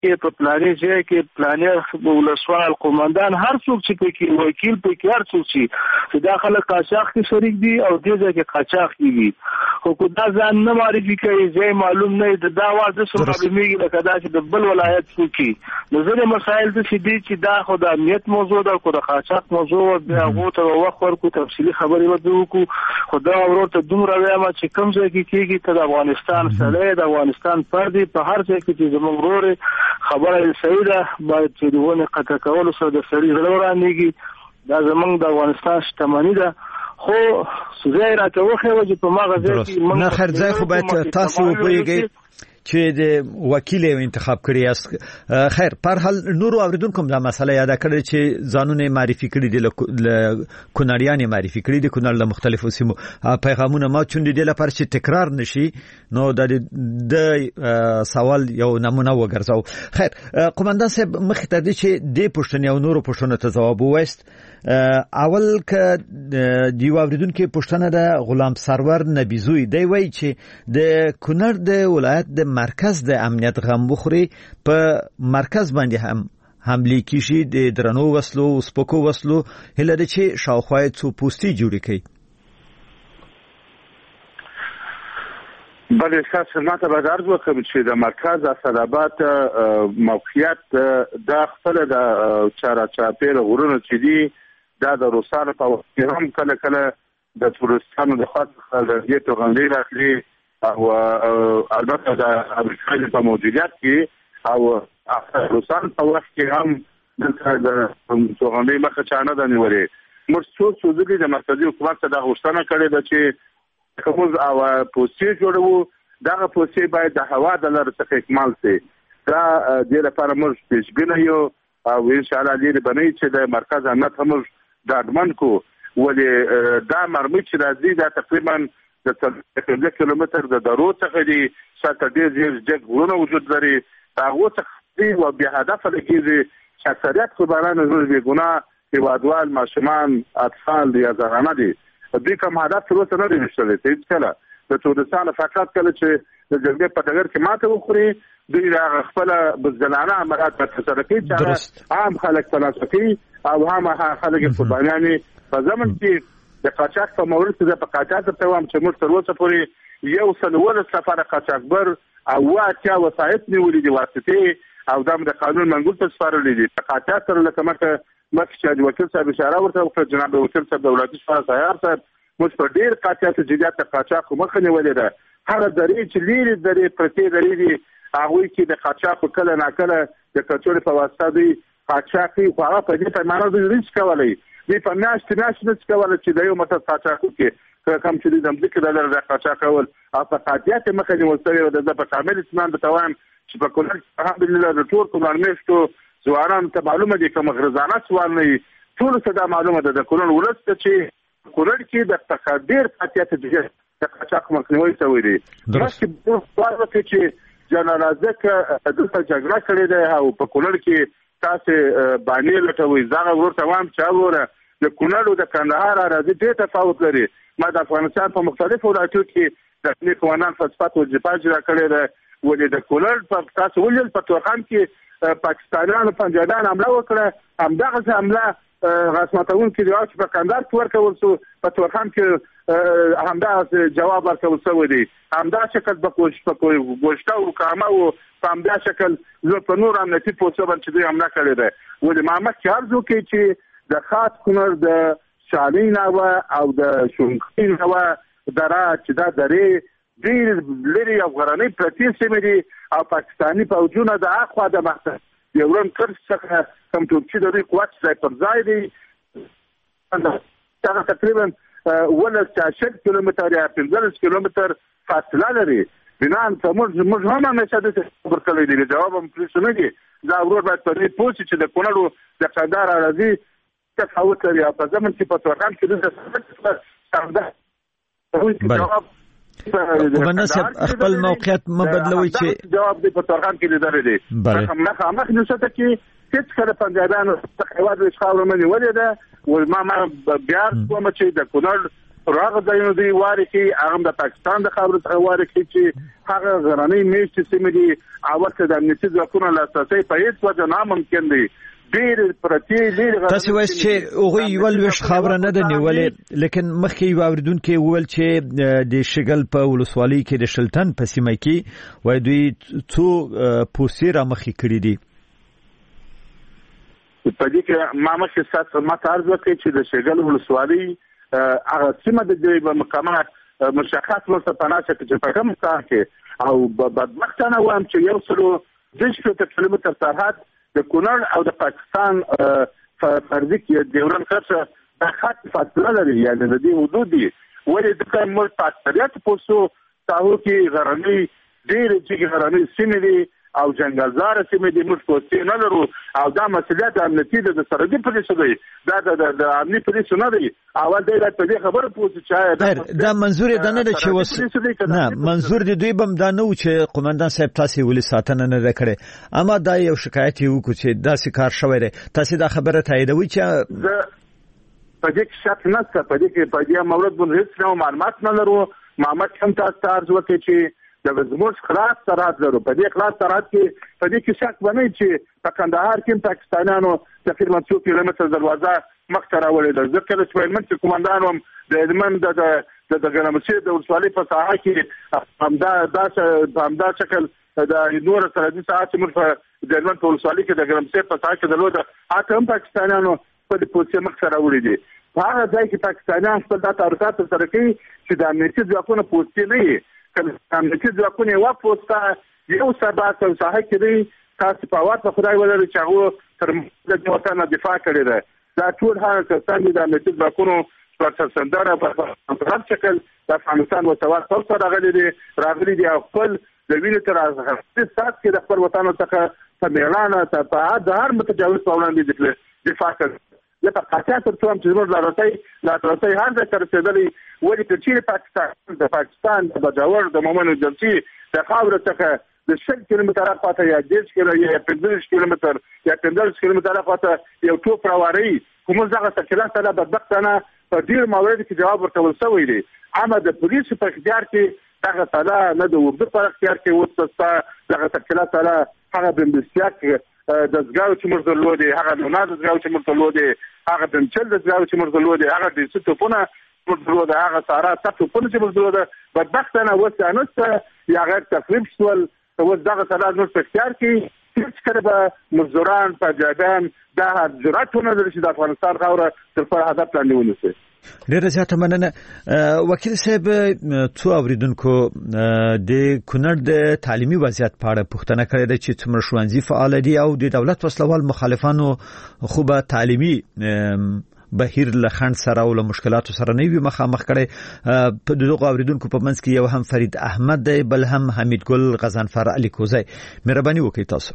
کې په پلانې ځای کې پلانې ولسوال قومندان هر څوک چې پکې وکیل پکې هر څوک چې دا خلک قاچاق کې شریک دي او دې ځای کې قاچاق کیږي خو دا ځان نه معرفي کوي ځای معلوم نه دا واز د څه معلومیږي لکه دا چې د بل ولایت څوک نو زه مسائل د چې دا خو د امنیت موضوع ده خو د قاچاق موضوع بیا هغه ته وخت ورکو تفصیلی خبرې وکړو خو دا ورته دومره وایم چې کوم ځای کې کېږي ته د افغانستان سره د افغانستان پردي په هر ځای کې چې زموږ ورور خبره صحیح ده باید چې دونه قطع کول سره د سړي زړه ورانېږي دا زموږ د افغانستان شتمنۍ ده خو زه راته وخیو چې په ماغه ځای کې موږ نه خیر ځای خو باید تاسو وپوهیږئ چې د وکیل انتخاب کړی است خیر پر حال نور اوریدونکو دا مسله یاد کړی چې ځانونه معرفي کړی دي کونړیان معرفي کړی دي کونړ له مختلفو سیمو پیغامونه ما چوندې دي لپاره چې تکرار نشي نو د سوال یو نمونه وګرځاو خیر قومندان صاحب مخ ته دي چې د پښتنې او نورو پښتنو ته جواب وایست اول ک دیو اوریدونکو پښتنه د غلام سرور نبیزوی دی وای چې د کونړ د ولایت د مرکز د امنیت غم بخوري په مرکز باندې هم حمله کیږي د درنو وسلو سپکو وسلو هله د چې شاوخوای څو پوسټي جوړی کوي بل اساس ماته به درز وکړم چې د مرکز اسداباد موقعیت د خپل د چارا چاپیر غرونو چې دي دا د روسانو په وخت هم کله کله د تورستانو د خاص د توغندې راخلي او البته د امریکایي په موجودیت کې او روسان په وخت کې هم د توغندې مخه چانه د نیولې مرڅو سوزګي د مرکزی حکومت ته د غوښتنه کړې ده چې کوم او پوسټي جوړو دا پوسټي باید د هوا د لار څخه اکمال شي دا د لپاره موږ پیشبینه یو او ان شاء الله دې باندې چې د مرکز امنیت هم د ادمن کو ولې دا مرمۍ چې راځي دا تقریبا د 3 کیلومتر د درو څخه دی شاته ډېر ځګ غوونه وجود لري هغه څخه او به هدف لګیږي چې اکثریت خبرانه زوړ ګناه هیوادوال ماشومان اطفال یا زنانه دي دوی کوم هدف تر اوسه نه دی نشته هیڅ کله د تورستان فقط کله چې د جګړې په ډګر کې ماته وخوري دوی را خپل بزنانه عملیات په تر کې چې عام خلک فلسفي او هم خلک قربانياني په زمن کې د قاچاق په مورد کې د قاچاق ته وام چې موږ تر اوسه پورې یو سلول سفر قاچاقبر او واچا وسایت نیولې دي واسطه او د قانون منګول ته سپارلې دي په قاچاق سره لکه مخکې چې وکیل صاحب اشاره ورته وکړه جناب وکیل صاحب دولتي شفاعت سیار صاحب موږ په ډیر قاچاق جديات قاچاق مخ نیولې ده هر درې چې لیري درې پرتې درې دي هغه کې د قاچاق کله ناکله د کچوري په واسطه دی قاچاقي خو هغه په دې په معنا د ریسک کولای دی په میاشت نه کولای چې د یو متر قاچاق کې کوم چې د ځمکې د لر د قاچاق کول او په قاچاق مخه نیول سره د په کامل اسناد د توام چې په کولر الحمدلله د ټول کومار میشتو زواران ته معلومه دي کوم غرزانه سوال نه ټول څه دا معلومه ده د کولر ولست چې کولر کې د تقدیر قاچاق د قاچاق مخنیوي شوی دی مخکې په واسطه چې جنرالزه دلته جګړه کړې ده او په کولر کې تاسو باندې لټوي زغه ورته وام چې وره د کونړ او د کندهار راځي ډېر تفاوت لري ما د افغانستان په مختلفو ولایتونو کې د نیکوانان فلسفات او جپاج را کړی ده ولې د کونړ په تاسو ولل په توخان کې پاکستانیانو پنجابیان حمله وکړه همدغه حمله غاسمتون کې د په کندهار کې ورکول شو په توخان کې همدا جواب ورکول شو دی همدا شکل په کوشته او کامه او په همدا شکل زه په نور امنیتي پوسټ باندې دوی حمله کړې ده ولې ما مخکې عرض وکړ چې د خاص کونړ د شالین او د شونخین هوا دره چې دا درې ډېر لري او غرنۍ پرتې سیمې دي او پاکستاني فوجونه د اخوا د مخته یورن کرس څخه کوم ټوکچې د دوی قوت ځای پر ځای دي دا تقریبا 10 کیلومتر یا 15 کیلومتر فاصله لري بنان ته موږ هم همیشه د خبر کړی دی جواب هم پلیس نه دي دا ورور باید په دې پوه چې د کونړ د قندهار راځي تفاوت لري په زمن کې په توخان کې د جواب وبنه خپل موقعیت مبدلوي چې جواب دی په توخان کې لري دي مخ نشته کې هیڅ کله پنجابیانو تقریبا د ښاور منی ولې ده او ما بیا کوم چې د کونړ راغ ځایونه دی واري کې هغه د پاکستان د خبرو څخه واري کې چې هغه غراني میشت سیمې دي او ورته د امنیتي ځواکونو لاسرسي په هیڅ وجه ناممکن دی. تاسو وایي چې هغه یو لوش خبره نه ده نیولې، لیکن مخکې یو اوریدونکو وویل چې د شګل په ولسوالۍ کې د شلتن په سیمه کې وایي دوی څو پوسټر مخې کړی دي. په دې کې ما مخکې سات ما عرض وکړ چې د شګل ولسوالۍ هغه سیمه د دې مقامات مشخص ورته پناشه چې په کوم ځای کې او بدبختانه وایم چې یو سلو 200 کیلومتر سرحد د کونړ او د پاکستان فرضي کې د ورن خرڅه د خط فاصله لري، یعنی د دې حدود دي. ولې د کوم ملک په اکثریت پوسو تاسو کې غرنۍ ډېر چې غرنۍ سیمې دي او جنگلزار سیمې دي، موږ پوسټ نه لرو او دا مسله د امنیتي د سرحدي پولیسو دی، دا د امنیتي پولیسو نه دی. اول دی په دې خبره پوسټ چې دا منظور دی نه چې وس نه منظور دی دوی بم دا نه و چې قومندان صاحب تاسو ولې ساتنه نه کړې، اما دا یو شکایت یو کو چې دا سکار شوی دی. تاسو دا خبره تاییدوي چې په دې کې شک نشته، په دې کې په دې مورد باندې هیڅ نوع معلومات نه لرو. محمد هم تاسو ته عرض وکړي چې د زموږ خلاص سرحد لرو، په دې خلاص سرحد کې په دې کې شک باندې چې په کندهار کې پاکستانیانو تقریبا 2 کیلومتر دروازه مخ ته راولې ده. ځکه چې هلمند کې قومندان هم د هلمند د ګرمسیر د ولسوالۍ په ساحه کې همدا شکل د نور سرحدي ساحه چې موږ د هلمند په ولسوالۍ کې د ګرمسیر په ساحه کې درلوده، هغه هم پاکستانیانو په دې پوسټ مخ ته راولې دي. په هغه ځای کې پاکستانیان خپل د تعرضات سره کوي چې د امنیتي ځواکونو پوسټ نه وي. کله امنیتي ځواکونه یو پوسټه یو سبا په ساحه کې دی، تاسو په واټ خدای ولري چې هغه تر د وطن دفاع کړی دی. دا ټول هغه کسان د امنیتي ځواکونو په سندره په هر شکل د افغانستان وسوال څخه راغلي دي او خپل د وینې تر هغه سات کې د خپل وطن څخه په میړانه ته په هر متجاوز په وړاندې دفاع کوي. لکه قاچاق تر څوم چې زموږ لارسي هر ځای تر رسېدلي، ولې که چیرې پاکستان د بجاور د مومنو جمسي د خاورو څخه د 100 کیلومتره خواته یا 10 کیلومتر یا 15 کیلومتر یا 15 کیلومتره خواته یو ټوپ راوړي، کوم ځای څخه کله بدبختانه په ډیر موارد کې جواب ورکول شوی دی. اما د پولیسو په اختیار کې هغه تعالی نه د وګړو په اختیار کې وڅستا هغه تکلا تعالی هغه بندستیاک د زګاو چې موږ درلودي، هغه د ناز زګاو چې موږ درلودي، هغه د چل د زګاو چې موږ درلودي، هغه د ستوپونه موږ درلودي، هغه سارا ستوپونه چې موږ درلودي، بدبختانه وسانه یا غیر تخریب شول. اوس دغه تعالی نور په اختیار کې هیڅ کله به مزدوران پنجابیان دا جرأتونه لري چې د افغانستان خاوره تر خپل هدف لاندې ونیسي. ډیره زیاته مننه. وکیل صاحب، څو اوریدونکو د کونړ د تعلیمي وضعیت په اړه پوښتنه کړې ده چې څومره ښوونځي فعال دي او د دولت وسلوال مخالفانو خو به تعلیمي بهیر لخند سره او له مشکلاتو سره نه وي مخامخ کړي. په دغه اوریدونکو په منځ کې یو هم فرید احمد دی، بل هم حمید ګل غزنفر علي کوزی. مهرباني وکړئ تاسو.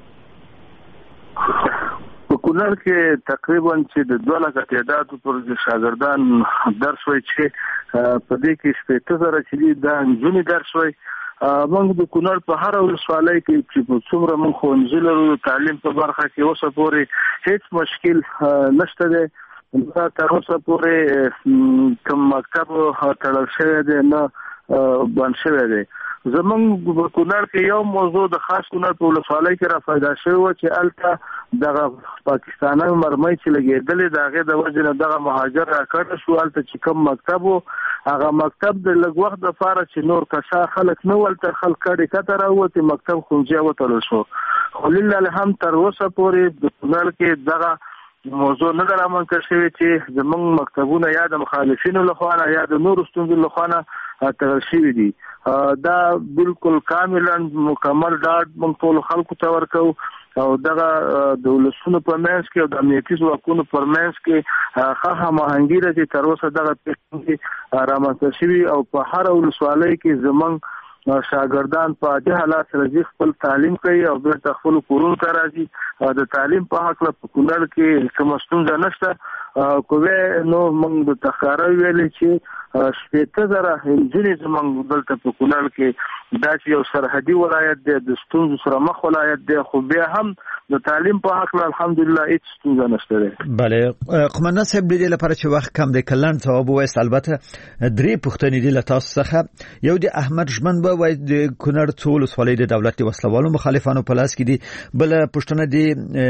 په کونړ کې تقریبا چې د 2 لک تعداد پر شاګردان درس وای چې په دې کې 70,000 چې دا نجونې درس وای. موږ د کونړ په هر ولسوالۍ کې چې څومره موږ ښوونځي لرو تعلیم په برخه کې اوسه پورې هیڅ مشکل نشته دی. تر اوسه پورې کوم مکتب تړل شوی دی نه بند شوی دی. زمونږ په کونړ کې یو موضوع د خاص کونړ په ولسوالۍ کې را پیدا شوی و چې الته دغه پاکستاني مرمۍ چې لګېدلې د هغې د وجې نه دغه مهاجر راکړه شو. الته چې کوم مکتب و هغه مکتب د لږ وخت دپاره چې نور کسا خلک نه ول تر خلک کډې کته راووتې مکتب ښوونځی وتړل شو. خو لله الحمد تر اوسه پورې د کونړ کې دغه موضوع نه ده رامنځته شوې چې زمونږ مکتبونه یا د مخالفینو لخوا نه یا د نورو ستونزو لخوا نه تړل شوي دي. دا بالکل کاملا مکمل ډاډ موږ ټولو خلکو ته ورکوو او دغه د ولسونو په منځ کې او د امنیتي ځواکونو پر منځ کې ښه هماهنګي ده چې تر اوسه دغه پېښې رامنځته شوي او په هر ولسوالۍ کې زموږ شاګردان په دې حالات سره خپل تعلیم کوي او بیرته خپل کورونو ته راځي. د تعلیم په حق په کونړ کې کومه ستونزه نشته. کومه نو موږ د تخاره ویلې چې 70,000 نجونې زموږ دلته په کونړ کې دا چې یو سرحدي ولایت دی د ستونزو سره مخ ولایت دی، خو بیا هم د تعلیم په حق الحمدلله هیڅ ستونزه نشته. بله قومندان صاحب دې لپاره چې وخت کم دی کلن ځواب وایست. البته درې پوښتنې دي له تاسو څخه. یو د احمد ژمن به وای د کونړ څو ولسوالۍ د دولت وسلوالو مخالفانو په لاس کې دي. بل پوښتنه دي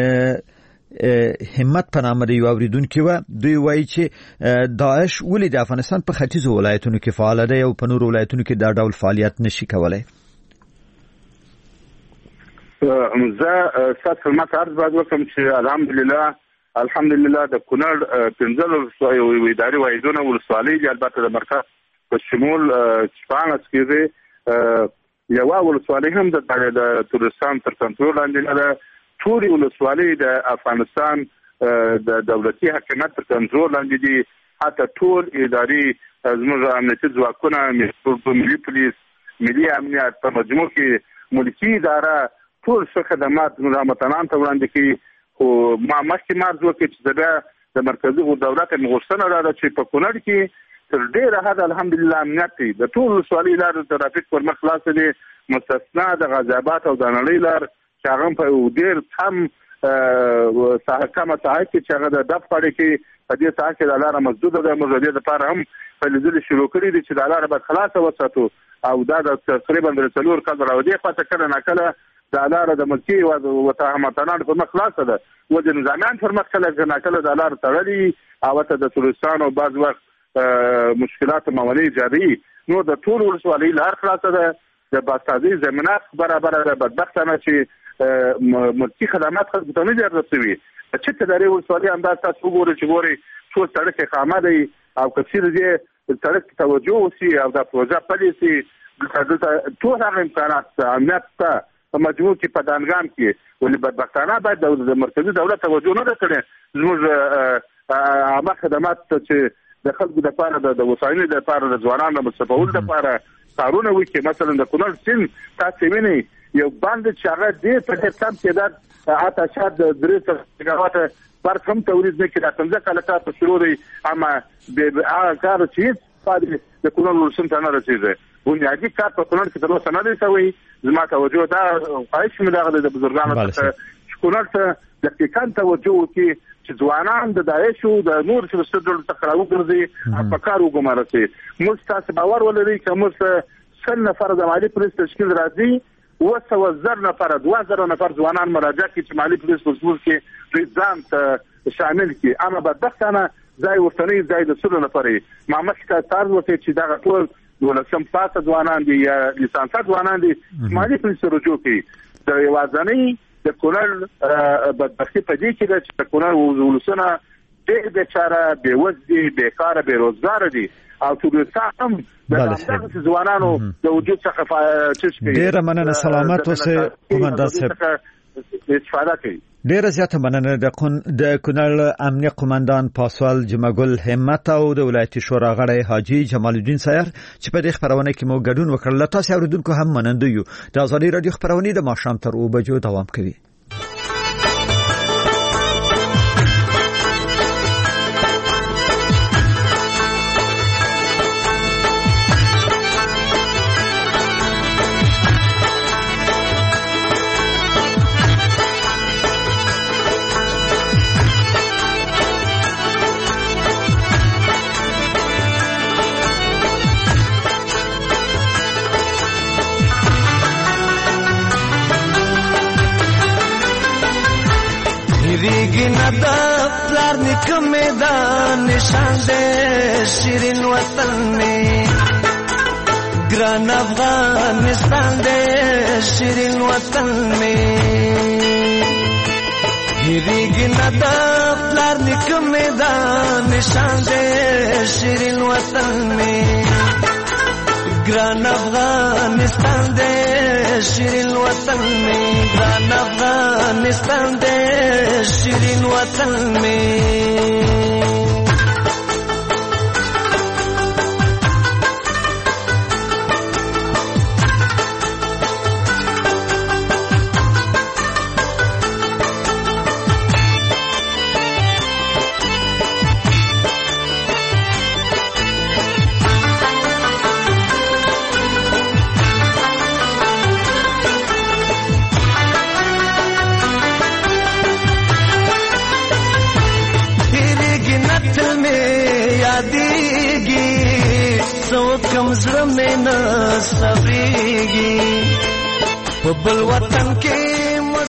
همت په نامه د یو اوریدونکو و دوی وایي چې داعش ولې د افغانستان په ختیځو ولایتونو کې فعال دی او په نورو ولایتونو کې دا ډول فعالیت نشي کولای. زه ستاسو ماته عرض باید وکړم چې الحمدلله د کونړ 15 اداري واحدونه ولسوالۍ دي. البته د مرکز په شمول شپاړس کې دي. یوه ولسوالۍ هم د تورستان تر کنټرول لاندې نه ده. ټولې ولسوالۍ د افغانستان د دولتي حکومت تر کنټرول لاندې دي. حتی ټول اداري زموږ امنیتي ځواکونه، ملي پولیس، ملي امنیت په مجموع کې ملکي اداره ټول څه خدمات متنان ته وړاندې کوي. خو ما مخکې مرز وکړي چې د مرکزي دولت غوښتنه را ده چې په کونړ کې تر ډېره حد الحمدلله امنیت دی. د ټول ولسوالۍ لارې د ترافیک پر مخ خلاص دي، مستثنا د غازي آباد او د نړۍ لار چې هغه په ډېر کمه ساحه کې چې هغه د دف پاړې کې په دې ساحه کې د لاره مسدوده ده. موږ د دې لپاره هم فعالیتونه شروع کړي دي چې د لاره باید خلاصه وساتو او دا د تقریبا 3 کال راوړي خاطر کله نه کله د لاره د ملکي او تهمتنان پر مخ خلاصه ده و د نظامیان پر مخ کله نه کله د لاره تړلي او ته د تورستان او بعض وخت مشکلات موانع جاري. نو د ټول ولسوالۍ لار خلاصه ده. د باسازي زمينات برابر ده. بدبختانه چې ملکي خدمات خلکو ته نه دي رسوي. چې ته د ولسوالۍ انداز تاسو وګورئ چې ګوري څو سړک خامه دی او کثیر دي سړک توجه وسی او د پروژه پالیسي د ټول هغه امکانات امنیت ته په مجموع کې په دانګام کې ولې بدبختانه باید د مرکزی دولت توجه نه کړي. زموږ عامه خدمات چې د خلکو د لپاره د وسایلو د لپاره د ځوانانو د مستقبل لپاره کارونه وکړي. مثلا د کونړ سیند تاسو وینئ یو باندې چې هغه دې په دې کم کې د اته شاد 3 میگاوات پر کم تولید نه کړه. څنګه کله کار په شروع دی اما د هغه کار چې په د کونړ ولسم ته نه رسیدي. بنیادی کار په کونړ کې تر اوسه نه دی شوی. زما توجه دا خواهش مې دغه د بزرګانو ته کونړ ته د دقیقاً توجه وکړي چې ځوانان د داعش او د نور څه ډول تقراو ګرځي په کار وګمارسي. موږ تاسو باور ولرئ چې موږ 100 نفر د مالی پولیس تشکیل راځي 200 نفر 2000 نفر ځوانان مراجعه کوي چې مالی پولیس مسؤل کې ځان ته شامل کی. اما بدبختانه ځای ورتنی ځای د 100 نفرې ما مخکې تاسو وته چې دا ټول ولسم پاسه ځوانان دي یا لیسانسات ځوانان دي مالی پولیس رجوع کوي. د یوازنۍ د کونړ بدبختی په دې کې چې د کونړ ولسونه ډېر بیچاره بېوزدي بیکاره بېروزګاره دي او تورستان هم د همدغه ځوانانو د وجود څخه ډېره مننه. سلامت اوسئ قومندان صاحب. استفاده کوي. ډېره زیاته مننه د کونړ امنیه قومندان پاسوال جمعګل همت او د ولایتي شورا غړی حاجی جمال الدین سیر چې په دې خبرونه کې مو ګډون وکړل. تاسو اوریدونکو هم مننه یو. د ازادي رادیو خبرونه د ماښام تر 2 بجو دوام کوي. ریګندا پلار نکم میدان نشان دے شیرین وطن میں ګران افغانستان دے شیرین وطن میں ریګندا پلار نکم میدان نشان دے شیرین وطن میں ګران افغانستان دے شیرین وطن میں ګران افغانستان دے شیرین وطن میں یادېږي څو کم زړه مې نه صبرېږي په بل وطن کې